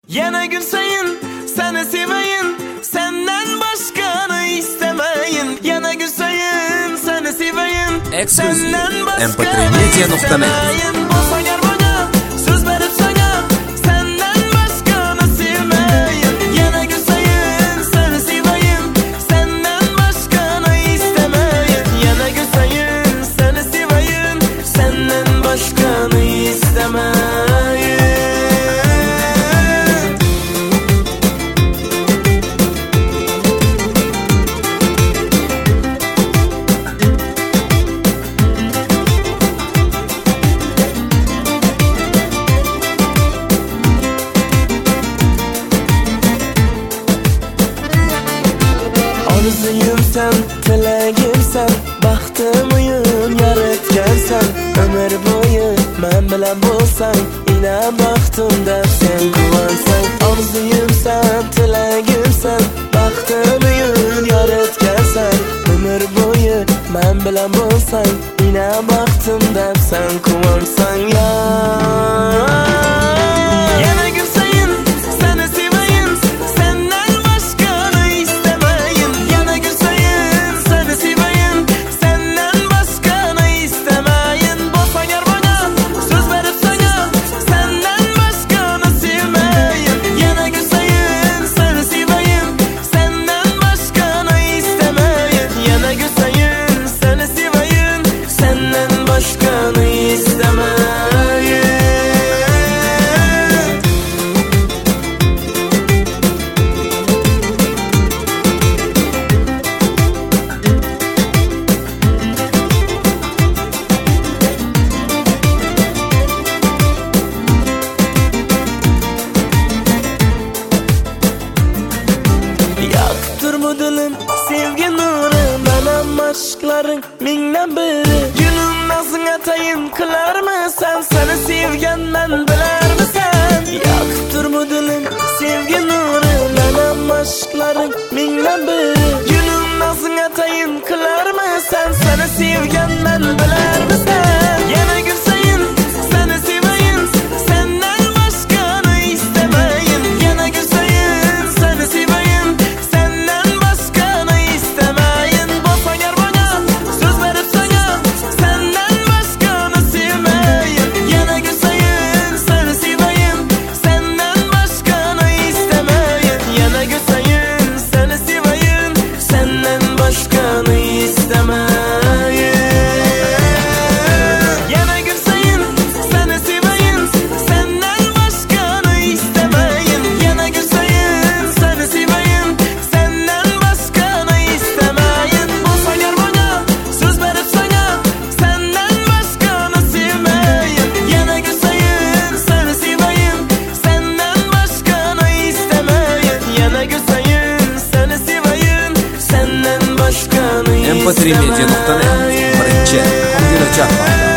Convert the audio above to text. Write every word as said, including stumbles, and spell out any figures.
Yana gün sayın, seni seveyim, senden başkanı istemeyin. Yana gün sayın, seni seveyim, senden başkanı istemeyin. Bolsa gel bana, söz verip sana, senden başkanı sevmeyin. Yana gün sayın, seni seveyim, senden başkanı istemeyin. Yana gün sayın, seni seveyim, senden başkanı istemeyin. Arzuyum sen, tilegim sen, baxtım uyum yaratgan sen. Ömür boyu men bilan bolsan, ina baxtim deb sen quvonsan. Arzuyum sen, tilegim sen, baxtım uyum yaratgan sen. Ömür boyu men bilan bolsan, ina baxtim deb sen quvonsan ya. Yana gün sayın, seni seveyim, senden başkanı istemeyin. Yana gün sayın, seni seveyim, senden başkanı istemeyin. Bolsa gel bana, söz verip sana, senden başkanı sevmeyin. Yana gün sayın, seni seveyim, senden başkanı istemeyin. Yana gün sayın, seni seveyim, senden başkanı istemeyin. Yaktır bu dilim sevgi nuru, benim aşkların mingden biri. Günüm nasıl atayım kılar mı sen, seni sevgen ben biler misin? Yaktır bu dilim sevgi nuru, benim aşkların mingden biri. Günüm nasıl atayım kılar mı sen, seni sevgen ben biler misin? Yana gün sayın, seni seveyim, senden başkanı istemeyin. Yana gün sayın, seni seveyim, senden başkanı istemeyin. Bolsa gel bana, söz verip sana, senden başkanı sevmeyin. Yana gün sayın, seni seveyim, senden başkanı istemeyin. Yana gün sayın, seni seveyim, senden başkanı istemeyin. Yana gün sayın, seni seveyim, senden başkanı istemeyin. Yana gün sayın, seni seveyim, senden başkanı istemeyin. Bolsa gel bana, söz verip sana, senden başkanı sevmeyin. Yana gün sayın, seni seveyim, senden başkanı istemeyin. Yana gün sayın, seni seveyim, senden başkanı istemeyin. em pe tre media nokta net birinchi Hamdullo Jahon